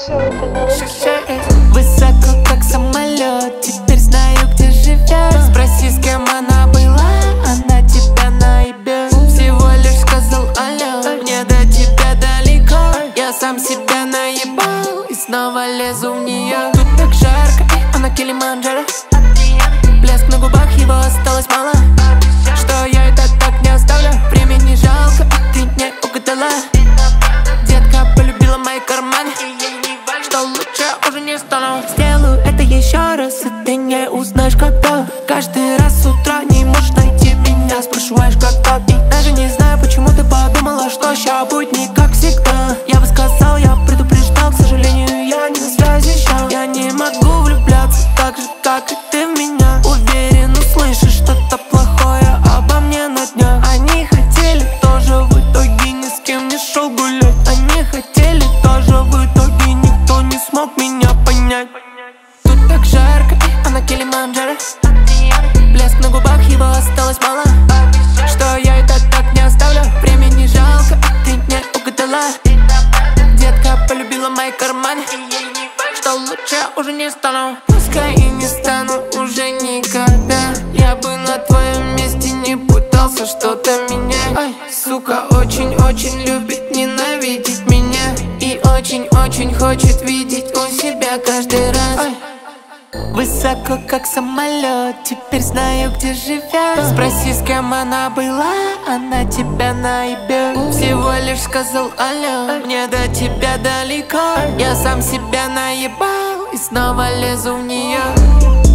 Высоко, как самолет, теперь знаю, где живешь. Спроси, с кем она была, она тебя наебет. Всего лишь сказал алло, мне до тебя далеко. Я сам себя наебал и снова лезу в нее. Тут так жарко, она Килиманджаро. Блеск на губах, его осталось мало. Что я это так не оставлю, времени жалко, а ты не угадала. Детка полюбила мои карманы, что лучше уже не стану. Сделаю это еще раз, и ты не узнаешь когда. Каждый раз с утра не можешь найти меня, спрашиваешь как-то. И даже не знаю, почему ты подумала, что ща будет не как всегда. Я бы сказал, я предупреждал, к сожалению, я не на связи ща. Я не могу влюбляться так же, как и ты в меня. Уверен, услышишь что-то плохое обо мне на днях. Они хотели тоже, в итоге ни с кем не шел гулять. Они хотели тоже, в итоге никто не смог меня понять. Тут так жарко, она Килиманджаро. Блеск на губах, его осталось мало. Что я это так не оставлю, времени жалко, а ты не угадала. Детка полюбила мои карманы, что лучше уже не стану. Пускай и не стану уже никогда. Я бы на твоем месте не пытался что-то менять. Ай, сука, очень-очень любит ненавидеть меня. И очень-очень хочет видеть у себя каждый раз. Ай. Высоко, как самолет, теперь знаю, где живешь. Спроси, с кем она была, она тебя наебет. Всего лишь сказал алло, мне до тебя далеко. Я сам себя наебал и снова лезу в нее.